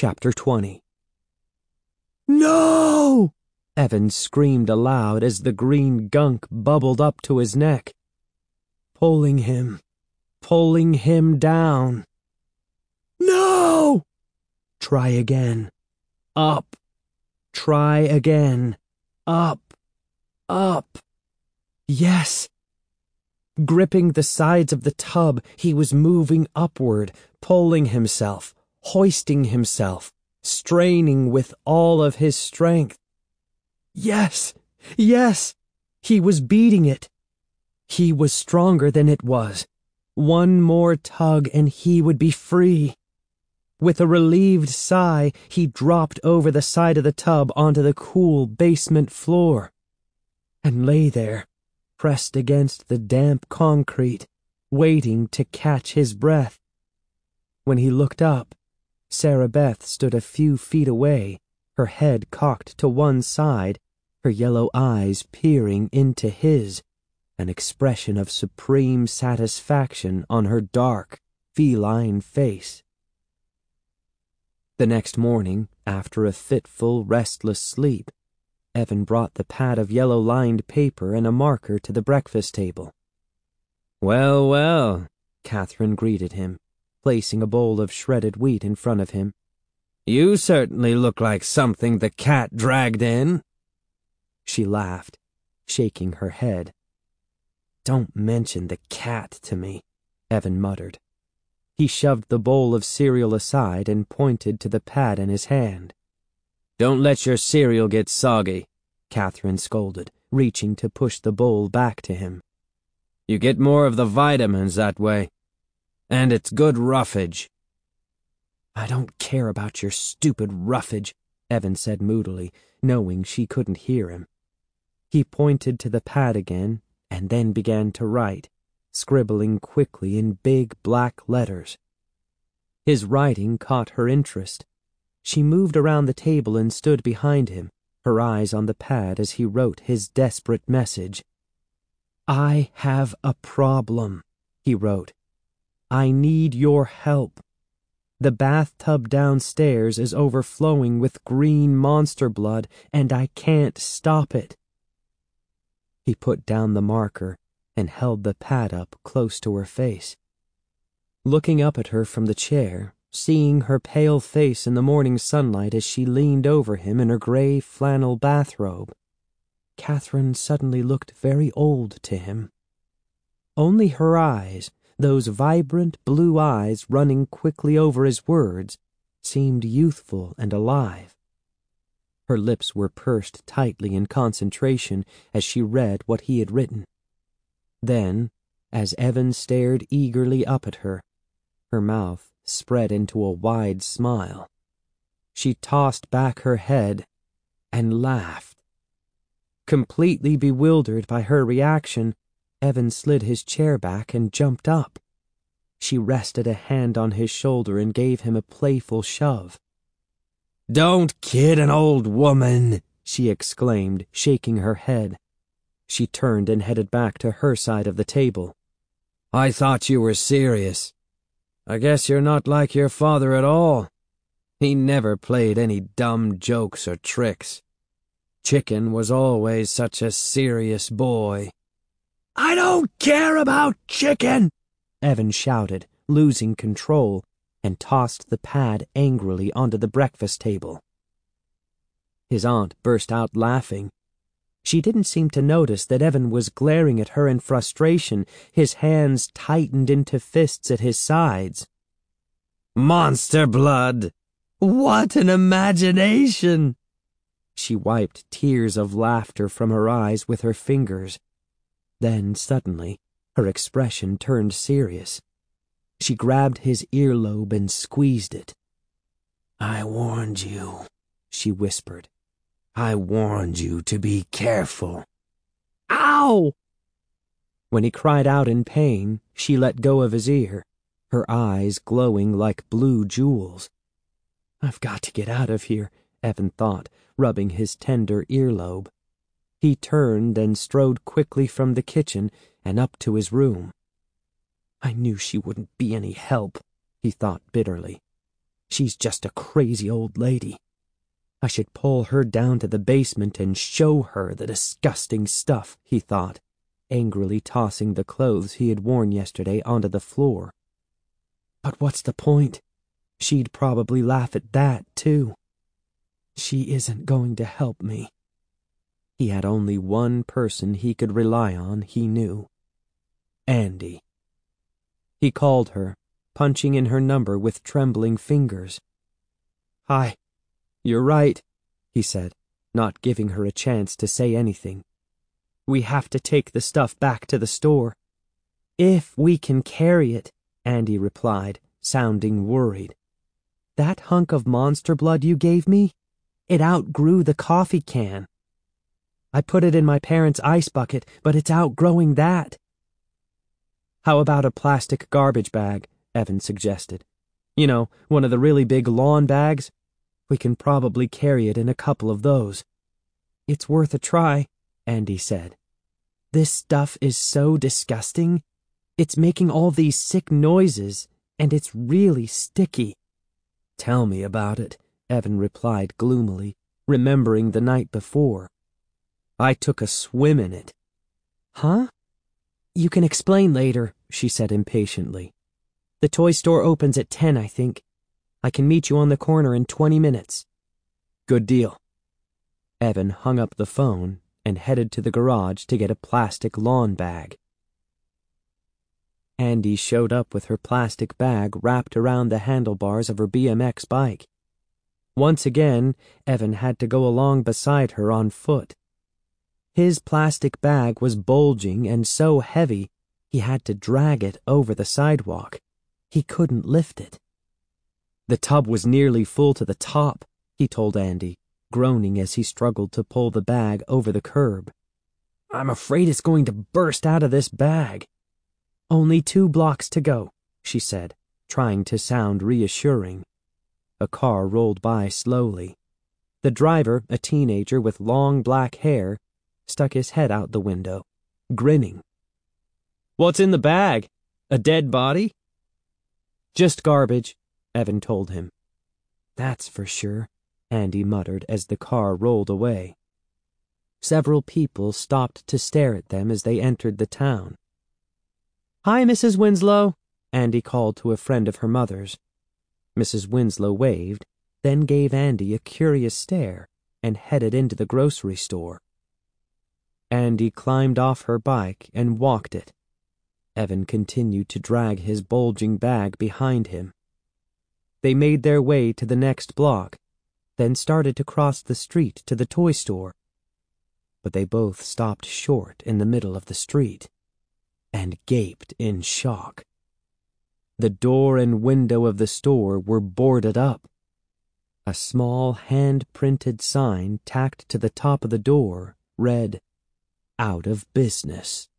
Chapter 20. "No!" Evan screamed aloud as the green gunk bubbled up to his neck. Pulling him down. "No!" Try again. Up. Try again. Up. Up. Yes. Gripping the sides of the tub, he was moving upward, pulling himself, hoisting himself, straining with all of his strength. Yes, yes, he was beating it. He was stronger than it was. One more tug and he would be free. With a relieved sigh, he dropped over the side of the tub onto the cool basement floor and lay there, pressed against the damp concrete, waiting to catch his breath. When he looked up, Sarah Beth stood a few feet away, her head cocked to one side, her yellow eyes peering into his, an expression of supreme satisfaction on her dark, feline face. The next morning, after a fitful, restless sleep, Evan brought the pad of yellow-lined paper and a marker to the breakfast table. "Well, well," Catherine greeted him, placing a bowl of shredded wheat in front of him. "You certainly look like something the cat dragged in." She laughed, shaking her head. "Don't mention the cat to me," Evan muttered. He shoved the bowl of cereal aside and pointed to the pad in his hand. "Don't let your cereal get soggy," Catherine scolded, reaching to push the bowl back to him. "You get more of the vitamins that way. And it's good roughage." "I don't care about your stupid roughage," Evan said moodily, knowing she couldn't hear him. He pointed to the pad again and then began to write, scribbling quickly in big black letters. His writing caught her interest. She moved around the table and stood behind him, her eyes on the pad as he wrote his desperate message. "I have a problem," he wrote. "I need your help. The bathtub downstairs is overflowing with green monster blood, and I can't stop it." He put down the marker and held the pad up close to her face. Looking up at her from the chair, seeing her pale face in the morning sunlight as she leaned over him in her gray flannel bathrobe, Catherine suddenly looked very old to him. Only her eyes, those vibrant blue eyes running quickly over his words, seemed youthful and alive. Her lips were pursed tightly in concentration as she read what he had written. Then, as Evan stared eagerly up at her, her mouth spread into a wide smile. She tossed back her head and laughed. Completely bewildered by her reaction, Evan slid his chair back and jumped up. She rested a hand on his shoulder and gave him a playful shove. "Don't kid an old woman," she exclaimed, shaking her head. She turned and headed back to her side of the table. "I thought you were serious. I guess you're not like your father at all. He never played any dumb jokes or tricks. Chicken was always such a serious boy." "I don't care about Chicken!" Evan shouted, losing control, and tossed the pad angrily onto the breakfast table. His aunt burst out laughing. She didn't seem to notice that Evan was glaring at her in frustration, his hands tightened into fists at his sides. "Monster blood! What an imagination!" She wiped tears of laughter from her eyes with her fingers. Then, suddenly, her expression turned serious. She grabbed his earlobe and squeezed it. "I warned you," she whispered. "I warned you to be careful." "Ow!" When he cried out in pain, she let go of his ear, her eyes glowing like blue jewels. "I've got to get out of here," Evan thought, rubbing his tender earlobe. He turned and strode quickly from the kitchen and up to his room. "I knew she wouldn't be any help," he thought bitterly. She's just a crazy old lady. I should pull her down to the basement and show her the disgusting stuff, he thought, angrily tossing the clothes he had worn yesterday onto the floor. But what's the point? She'd probably laugh at that, too. She isn't going to help me. He had only one person he could rely on, he knew. Andy. He called her, punching in her number with trembling fingers. "Hi, you're right," he said, not giving her a chance to say anything. "We have to take the stuff back to the store." "If we can carry it," Andy replied, sounding worried. "That hunk of monster blood you gave me, it outgrew the coffee can. I put it in my parents' ice bucket, but it's outgrowing that." "How about a plastic garbage bag?" Evan suggested. "You know, one of the really big lawn bags? We can probably carry it in a couple of those." "It's worth a try," Andy said. "This stuff is so disgusting. It's making all these sick noises, and it's really sticky." "Tell me about it," Evan replied gloomily, remembering the night before. "I took a swim in it." "Huh? You can explain later," she said impatiently. "The toy store opens at 10, I think. I can meet you on the corner in 20 minutes. "Good deal." Evan hung up the phone and headed to the garage to get a plastic lawn bag. Andy showed up with her plastic bag wrapped around the handlebars of her BMX bike. Once again, Evan had to go along beside her on foot. His plastic bag was bulging and so heavy he had to drag it over the sidewalk. He couldn't lift it. The tub was nearly full to the top, he told Andy, groaning as he struggled to pull the bag over the curb. "I'm afraid it's going to burst out of this bag." "Only 2 blocks to go," she said, trying to sound reassuring. A car rolled by slowly. The driver, a teenager with long black hair, stuck his head out the window, grinning. "What's in the bag? A dead body?" "Just garbage," Evan told him. "That's for sure," Andy muttered as the car rolled away. Several people stopped to stare at them as they entered the town. "Hi, Mrs. Winslow," Andy called to a friend of her mother's. Mrs. Winslow waved, then gave Andy a curious stare and headed into the grocery store. Andy climbed off her bike and walked it. Evan continued to drag his bulging bag behind him. They made their way to the next block, then started to cross the street to the toy store. But they both stopped short in the middle of the street and gaped in shock. The door and window of the store were boarded up. A small hand-printed sign tacked to the top of the door read, "Out of business."